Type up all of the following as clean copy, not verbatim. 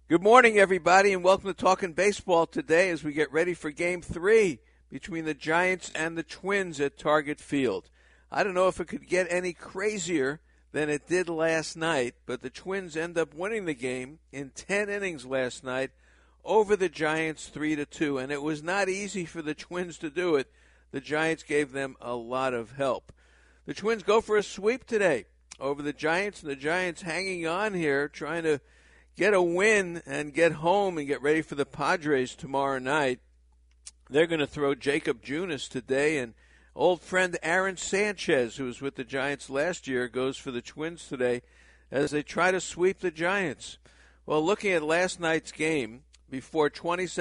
Good morning, everybody, and welcome to Talking Baseball today as we get ready for Game 3 between the Giants and the Twins at Target Field. I don't know if it could get any crazier than it did last night, but the Twins end up winning the game in 10 innings last night over the Giants 3-2, and it was not easy for the Twins to do it. The Giants gave them a lot of help. The Twins go for a sweep today over the Giants, and the Giants hanging on here, trying to get a win and get home and get ready for the Padres tomorrow night. They're going to throw Jacob Junis today, and old friend Aaron Sanchez, who was with the Giants last year, goes for the Twins today as they try to sweep the Giants. Well, looking at last night's game, before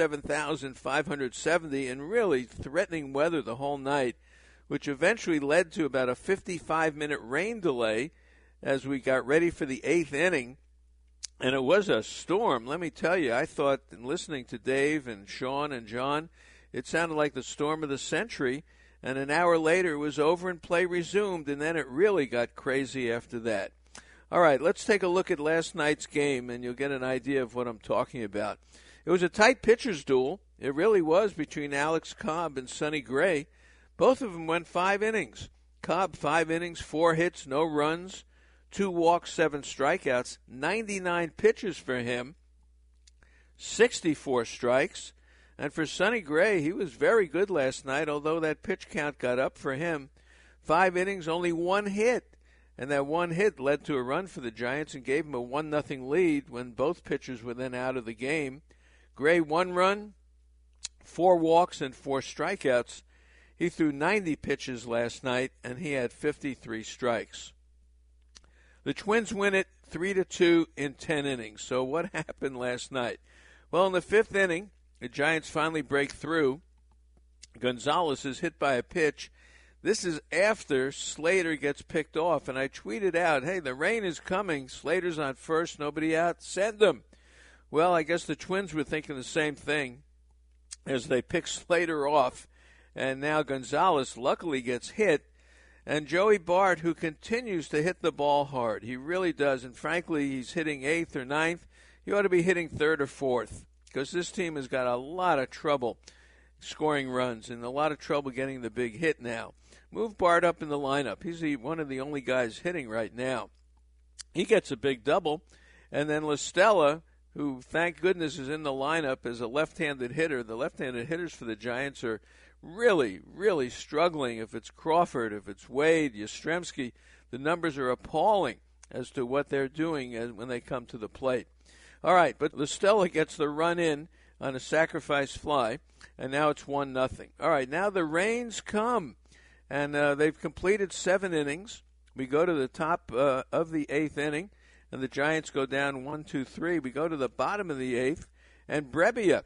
27,570 and really threatening weather the whole night, which eventually led to about a 55-minute rain delay as we got ready for the 8th inning. And it was a storm. Let me tell you, I thought, in listening to Dave and Sean and John, it sounded like the storm of the century. And an hour later, it was over and play resumed, and then it really got crazy after that. All right, let's take a look at last night's game, and you'll get an idea of what I'm talking about. It was a tight pitcher's duel. It really was between Alex Cobb and Sonny Gray. Both of them went 5 innings. Cobb, 5 innings, 4 hits, no runs. 2 walks, 7 strikeouts, 99 pitches for him, 64 strikes. And for Sonny Gray, he was very good last night, although that pitch count got up for him. 5 innings, only 1 hit. And that 1 hit led to a run for the Giants and gave him a 1-0 lead when both pitchers were then out of the game. Gray, 1 run, 4 walks, and 4 strikeouts. He threw 90 pitches last night, and he had 53 strikes. The Twins win it 3-2 in 10 innings. So what happened last night? Well, in the 5th inning, the Giants finally break through. Gonzalez is hit by a pitch. This is after Slater gets picked off, and I tweeted out, hey, the rain is coming. Slater's on first, nobody out. Send him. Well, I guess the Twins were thinking the same thing as they pick Slater off, and now Gonzalez luckily gets hit. And Joey Bart, who continues to hit the ball hard. He really does. And frankly, he's hitting 8th or 9th. He ought to be hitting 3rd or 4th because this team has got a lot of trouble scoring runs and a lot of trouble getting the big hit now. Move Bart up in the lineup. He's one of the only guys hitting right now. He gets a big double. And then LaStella, who, thank goodness, is in the lineup as a left-handed hitter. The left-handed hitters for the Giants are really, really struggling. If it's Crawford, if it's Wade, Yastrzemski, the numbers are appalling as to what they're doing when they come to the plate. All right, but LaStella gets the run in on a sacrifice fly, and now it's 1-0. All right, now the rains come, and they've completed 7 innings. We go to the top of the 8th inning, and the Giants go down 1-2-3. We go to the bottom of the 8th, and Brebbia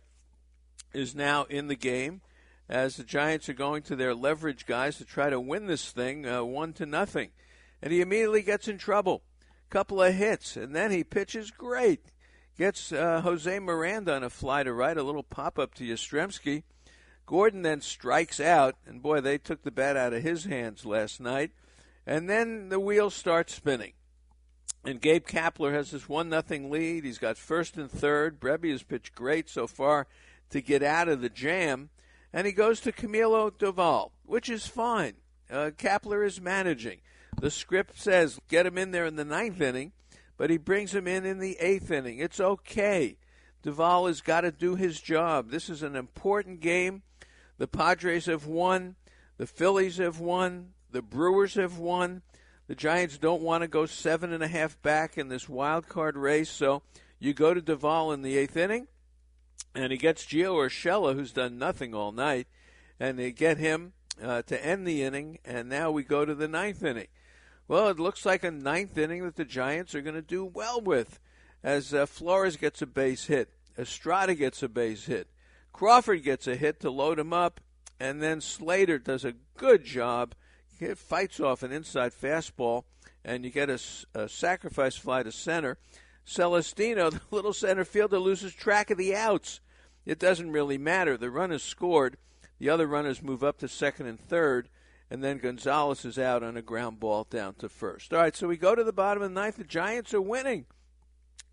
is now in the game, as the Giants are going to their leverage guys to try to win this thing 1-0. And he immediately gets in trouble. Couple of hits, and then he pitches great. Gets Jose Miranda on a fly to right, a little pop-up to Yastrzemski. Gordon then strikes out, and boy, they took the bat out of his hands last night. And then the wheels start spinning. And Gabe Kapler has this 1-0 lead. He's got 1st and 3rd. Brebbia's pitched great so far to get out of the jam. And he goes to Camilo Doval, which is fine. Kapler is managing. The script says get him in there in the 9th inning, but he brings him in the 8th inning. It's okay. Doval has got to do his job. This is an important game. The Padres have won. The Phillies have won. The Brewers have won. The Giants don't want to go 7.5 back in this wild card race, so you go to Doval in the 8th inning. And he gets Gio Urshela, who's done nothing all night, and they get him to end the inning, and now we go to the 9th inning. Well, it looks like a 9th inning that the Giants are going to do well with, as Flores gets a base hit, Estrada gets a base hit, Crawford gets a hit to load him up, and then Slater does a good job. He fights off an inside fastball, and you get a sacrifice fly to center. Celestino, the little center fielder, loses track of the outs. It doesn't really matter. The run is scored. The other runners move up to 2nd and 3rd, and then Gonzalez is out on a ground ball down to 1st. All right, so we go to the bottom of the 9th. The Giants are winning.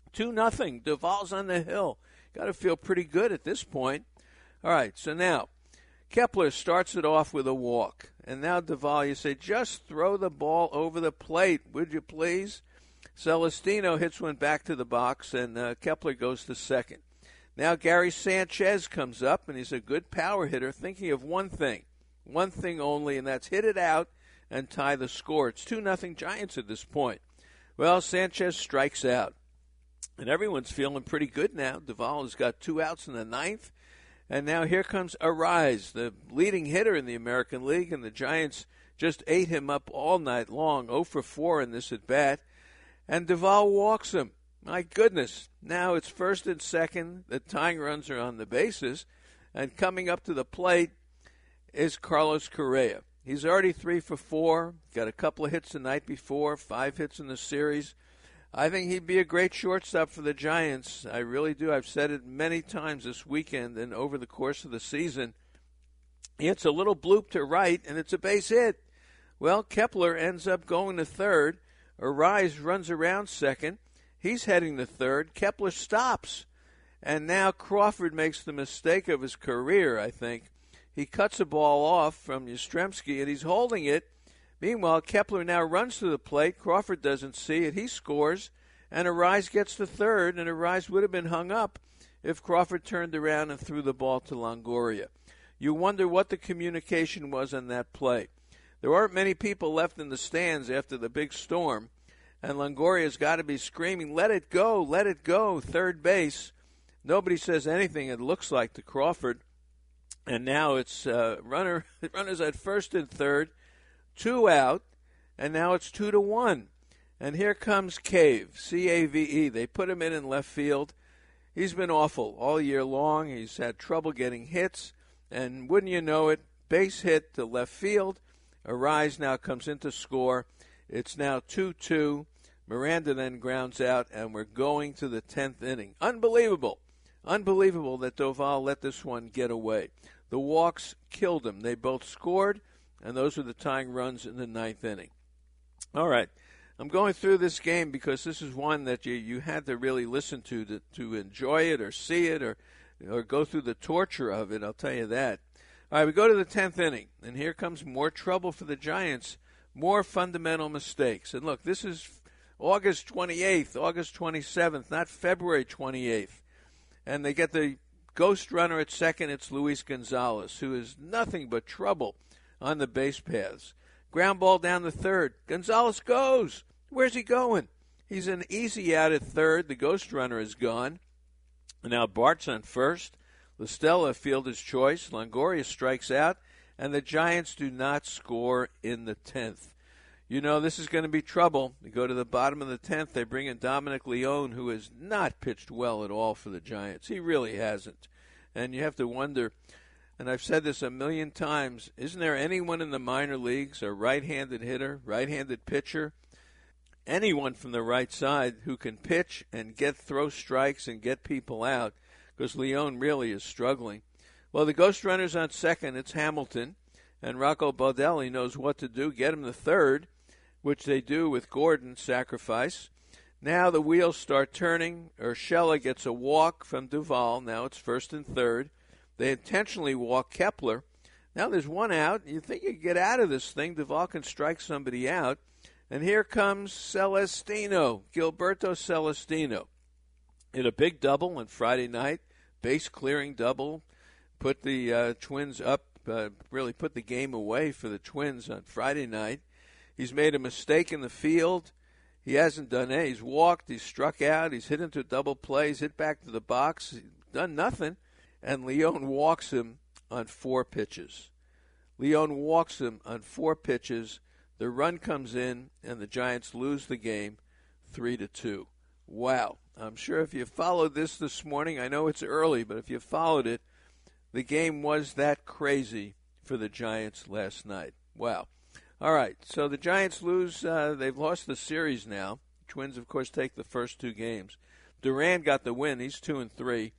2-0. Duvall's on the hill. Got to feel pretty good at this point. All right, so now Kepler starts it off with a walk. And now Duvall, you say, just throw the ball over the plate, would you please? Celestino hits one back to the box, and Kepler goes to second. Now Gary Sanchez comes up, and he's a good power hitter, thinking of one thing only, and that's hit it out and tie the score. It's 2-0 Giants at this point. Well, Sanchez strikes out, and everyone's feeling pretty good now. Duvall has got 2 outs in the ninth, and now here comes Arise, the leading hitter in the American League, and the Giants just ate him up all night long, 0 for 4 in this at-bat, and Duvall walks him. My goodness, now it's first and second, the tying runs are on the bases, and coming up to the plate is Carlos Correa. He's already 3 for 4, got a couple of hits the night before, 5 hits in the series. I think he'd be a great shortstop for the Giants. I really do. I've said it many times this weekend and over the course of the season. He hits a little bloop to right, and it's a base hit. Well, Kepler ends up going to third. Arise runs around second. He's heading to third. Kepler stops. And now Crawford makes the mistake of his career, I think. He cuts a ball off from Yastrzemski, and he's holding it. Meanwhile, Kepler now runs to the plate. Crawford doesn't see it. He scores, and Arise gets to third, and Arise would have been hung up if Crawford turned around and threw the ball to Longoria. You wonder what the communication was on that play. There aren't many people left in the stands after the big storm, and Longoria's got to be screaming, let it go, third base. Nobody says anything, it looks like, to Crawford. And now it's runners at first and third, 2 out, and now it's 2-1. And here comes Cave, C-A-V-E. They put him in left field. He's been awful all year long. He's had trouble getting hits. And wouldn't you know it, base hit to left field. Arise now comes in to score. It's now 2-2. Miranda then grounds out, and we're going to the 10th inning. Unbelievable that Duvall let this one get away. The walks killed him. They both scored, and those were the tying runs in the 9th inning. All right, I'm going through this game because this is one that you had to really listen to enjoy it or see it or go through the torture of it, I'll tell you that. All right, we go to the 10th inning, and here comes more trouble for the Giants, more fundamental mistakes. And look, this is August 28th, August 27th, not February 28th. And they get the ghost runner at second. It's Luis Gonzalez, who is nothing but trouble on the base paths. Ground ball down the third. Gonzalez goes. Where's he going? He's an easy out at third. The ghost runner is gone. And now Bart's on first. LaStella fielder's choice. Longoria strikes out. And the Giants do not score in the 10th. You know, this is going to be trouble. They go to the bottom of the 10th. They bring in Dominic Leone, who has not pitched well at all for the Giants. He really hasn't. And you have to wonder, and I've said this a million times, isn't there anyone in the minor leagues, a right-handed hitter, right-handed pitcher, anyone from the right side who can pitch and throw strikes and get people out? Because Leone really is struggling. Well, the ghost runner's on second. It's Hamilton. And Rocco Baldelli knows what to do, get him to third, which they do with Gordon's sacrifice. Now the wheels start turning. Urshela gets a walk from Duvall. Now it's first and third. They intentionally walk Kepler. Now there's 1 out. You think you can get out of this thing. Duvall can strike somebody out. And here comes Celestino, Gilberto Celestino. Hit a big double on Friday night, base-clearing double. Put the Twins up, really put the game away for the Twins on Friday night. He's made a mistake in the field. He hasn't done anything. He's walked. He's struck out. He's hit into double plays, hit back to the box. He's done nothing. And Leone walks him on 4 pitches. Leone walks him on 4 pitches. The run comes in, and the Giants lose the game 3-2. Wow. I'm sure if you followed this morning, I know it's early, but if you followed it, the game was that crazy for the Giants last night. Wow. All right, so the Giants lose. They've lost the series now. Twins, of course, take the first 2 games. Duran got the win. He's 2-3.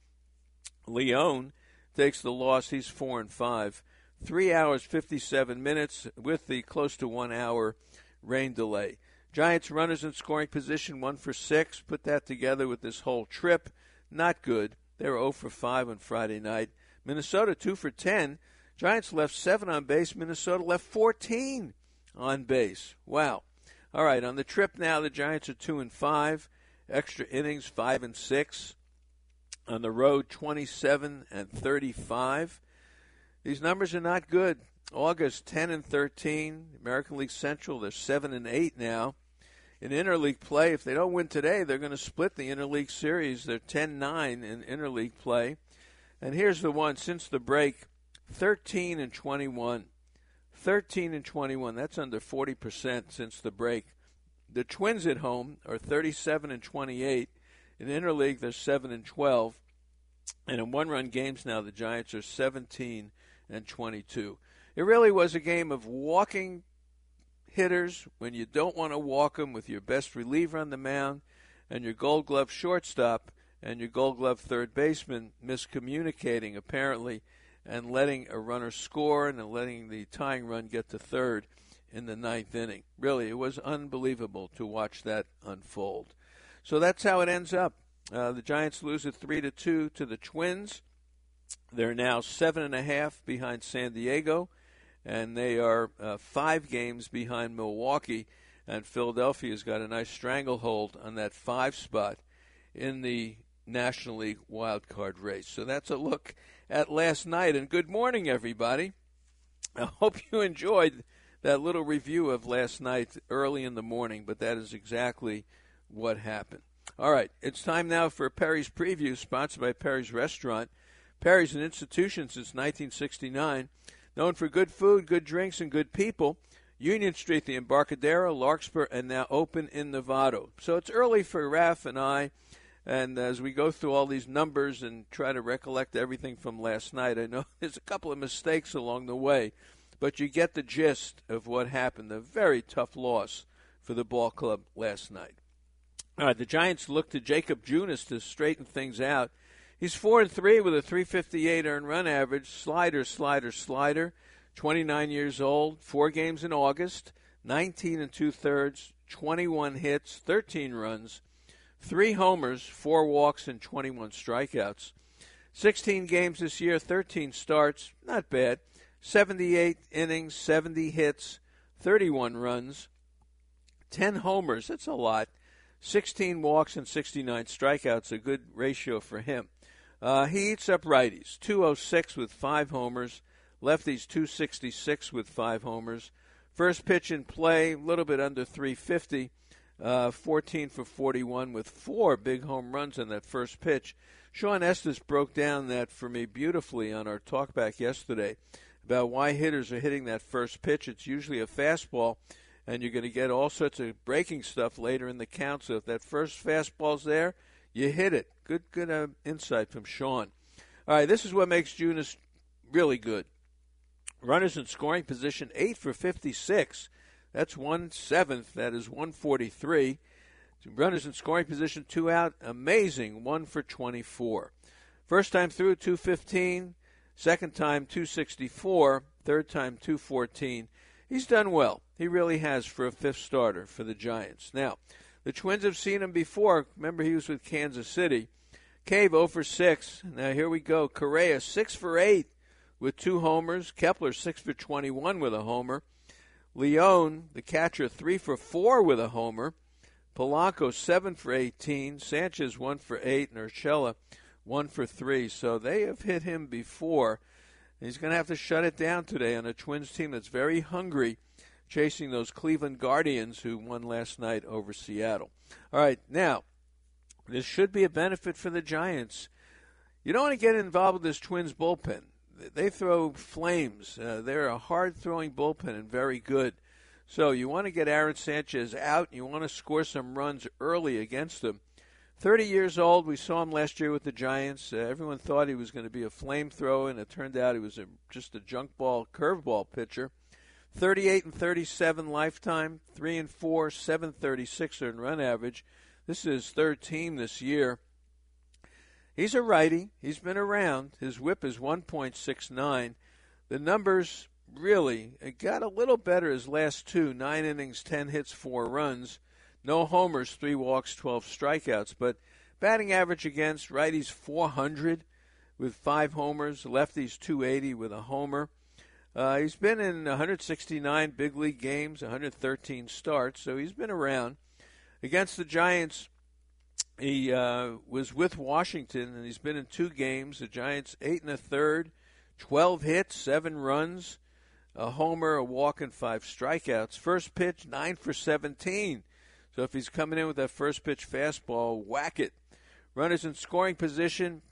Leone takes the loss. He's 4-5. 3 hours, 57 minutes with the close to 1 hour rain delay. Giants runners in scoring position, 1 for 6. Put that together with this whole trip. Not good. They were 0 for 5 on Friday night. Minnesota, 2 for 10. Giants left 7 on base. Minnesota left 14 on base. Wow. All right, on the trip now, the Giants are 2 and 5. Extra innings, 5 and 6. On the road, 27 and 35. These numbers are not good. August, 10 and 13. American League Central, they're 7 and 8 now. In interleague play, if they don't win today, they're going to split the interleague series. They're 10-9 in interleague play. And here's the one, since the break, 13 and 21. 13 and 21. That's under 40% since the break. The Twins at home are 37 and 28. In interleague, they're 7 and 12. And in one-run games now, the Giants are 17 and 22. It really was a game of walking hitters when you don't want to walk them, with your best reliever on the mound and your Gold Glove shortstop and your Gold Glove third baseman miscommunicating apparently and letting a runner score and letting the tying run get to third in the ninth inning. Really, it was unbelievable to watch that unfold. So that's how it ends up. The Giants lose at 3-2 to the Twins. They're now 7.5 behind San Diego, and they are 5 games behind Milwaukee, and Philadelphia's got a nice stranglehold on that 5 spot in the National League wild card race. So that's a look at last night, and good morning, everybody. I hope you enjoyed that little review of last night early in the morning, but that is exactly what happened. All right, it's time now for Perry's Preview, sponsored by Perry's Restaurant. Perry's an institution since 1969, known for good food, good drinks, and good people. Union Street, the Embarcadero, Larkspur, and now open in Novato. So it's early for Raph and I, and as we go through all these numbers and try to recollect everything from last night, I know there's a couple of mistakes along the way, but you get the gist of what happened. A very tough loss for the ball club last night. All right, the Giants look to Jacob Junis to straighten things out. He's 4-3 with a .358 earned run average. Slider. 29 years old, 4 games in August, 19 2/3, 21 hits, 13 runs, 3 homers, 4 walks, and 21 strikeouts. 16 games this year, 13 starts, not bad. 78 innings, 70 hits, 31 runs, 10 homers, that's a lot. 16 walks and 69 strikeouts, a good ratio for him. He eats up righties, 206 with 5 homers. Lefties, 266 with 5 homers. First pitch in play, a little bit under 350. 14 for 41 with 4 big home runs on that first pitch. Sean Estes broke down that for me beautifully on our talkback yesterday about why hitters are hitting that first pitch. It's usually a fastball, and you're going to get all sorts of breaking stuff later in the count. So if that first fastball's there, you hit it. Good insight from Sean. All right, this is what makes Junis really good. Runners in scoring position, 8 for 56. That's 1/7. That is 143. Runners in scoring position, 2 out. Amazing, 1 for 24. First time through, 215. Second time, 264. Third time, 214. He's done well. He really has for a 5th starter for the Giants. Now, the Twins have seen him before. Remember, he was with Kansas City. Cave 0 for 6. Now, here we go. Correa, 6 for 8 with 2 homers. Kepler, 6 for 21 with a homer. Leone, the catcher, 3 for 4 with a homer. Polanco, 7 for 18. Sanchez, 1 for 8. And Urshela, 1 for 3. So they have hit him before. He's going to have to shut it down today on a Twins team that's very hungry, chasing those Cleveland Guardians who won last night over Seattle. All right, now, this should be a benefit for the Giants. You don't want to get involved with this Twins bullpen. They throw flames. They're a hard-throwing bullpen and very good. So you want to get Aaron Sanchez out, and you want to score some runs early against them. 30 years old. We saw him last year with the Giants. Everyone thought he was going to be a flamethrower, and it turned out he was just a junk ball, curveball pitcher. 38 and 37 lifetime, 3 and 4, 736 earned run average. This is his 3rd team this year. He's a righty. He's been around. His whip is 1.69. The numbers really, it got a little better his last two, 9 innings, 10 hits, 4 runs. No homers, 3 walks, 12 strikeouts. But batting average against righties 400 with 5 homers, lefties 280 with a homer. He's been in 169 big league games, 113 starts, so he's been around. Against the Giants, he was with Washington, and he's been in 2 games. The Giants 8 1/3, 12 hits, 7 runs, a homer, a walk, and 5 strikeouts. First pitch, 9 for 17. So if he's coming in with that first pitch fastball, whack it. Runners in scoring position,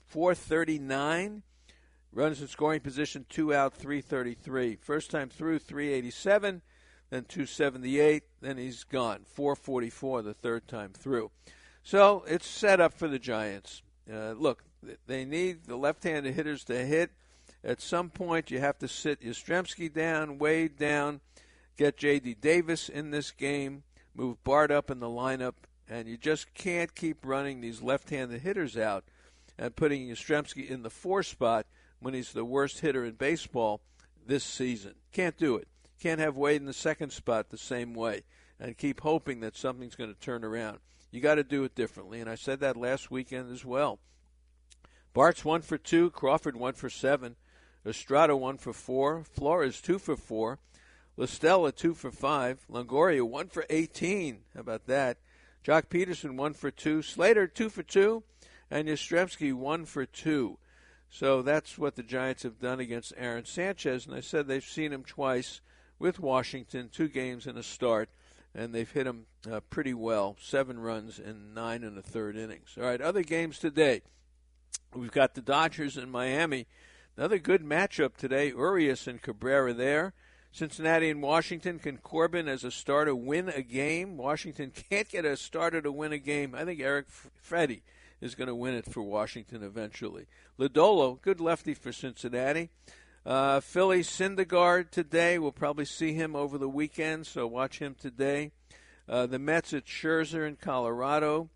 439. Runners in scoring position, 2 out, 333. First time through, 387, then 278, then he's gone. 444 the third time through. So it's set up for the Giants. Look, they need the left-handed hitters to hit. At some point, you have to sit Yastrzemski down, Wade down, get J.D. Davis in this game, move Bart up in the lineup, and you just can't keep running these left-handed hitters out and putting Yastrzemski in the 4 spot when he's the worst hitter in baseball this season. Can't do it. Can't have Wade in the 2nd spot the same way and keep hoping that something's going to turn around. You got to do it differently, and I said that last weekend as well. Bart's 1 for 2, Crawford 1 for 7, Estrada 1 for 4, Flores 2 for 4, LaStella 2 for 5, Longoria 1 for 18. How about that? Jock Peterson 1 for 2, Slater 2 for 2, and Yastrzemski 1 for 2. So that's what the Giants have done against Aaron Sanchez, and I said they've seen him twice with Washington, 2 games and a start, and they've hit him pretty well, 7 runs in 9 1/3 innings. All right, other games today. We've got the Dodgers in Miami. Another good matchup today, Urias and Cabrera there. Cincinnati and Washington. Can Corbin as a starter win a game? Washington can't get a starter to win a game. I think Eric Freddie is going to win it for Washington eventually. Lodolo, good lefty for Cincinnati. Philly, Syndergaard today. We'll probably see him over the weekend, so watch him today. The Mets at Scherzer in Colorado.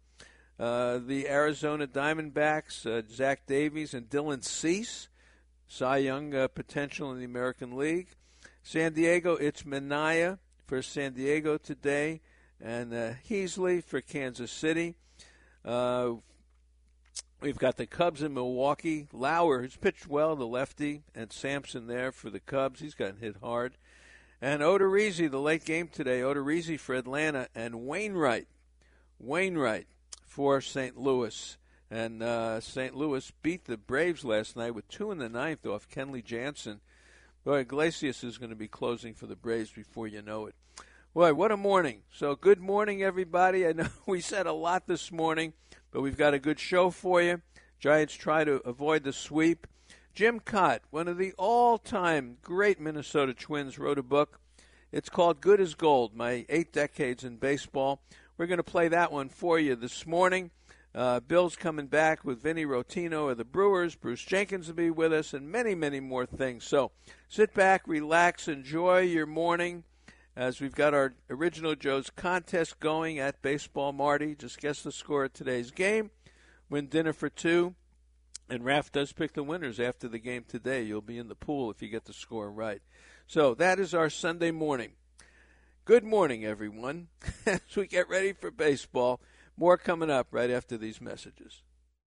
The Arizona Diamondbacks, Zach Davies and Dylan Cease. Cy Young potential in the American League. San Diego, it's Minaya for San Diego today, and Heasley for Kansas City. We've got the Cubs in Milwaukee. Lauer, who's pitched well, the lefty, and Sampson there for the Cubs. He's gotten hit hard. And Odorizzi, the late game today. Odorizzi for Atlanta, and Wainwright for St. Louis. And St. Louis beat the Braves last night with 2 in the 9th off Kenley Jansen. Boy, Iglesias is going to be closing for the Braves before you know it. Boy, what a morning. So good morning, everybody. I know we said a lot this morning, but we've got a good show for you. Giants try to avoid the sweep. Jim Cott, one of the all-time great Minnesota Twins, wrote a book. It's called Good as Gold, My 8 Decades in Baseball. We're going to play that one for you this morning. Bill's coming back with Vinny Rotino of the Brewers. Bruce Jenkins will be with us, and many, many more things. So sit back, relax, enjoy your morning as we've got our Original Joe's contest going at Baseball Marty. Just guess the score of today's game. Win dinner for 2. And Raf does pick the winners after the game today. You'll be in the pool if you get the score right. So that is our Sunday morning. Good morning, everyone, as we get ready for baseball. More coming up right after these messages.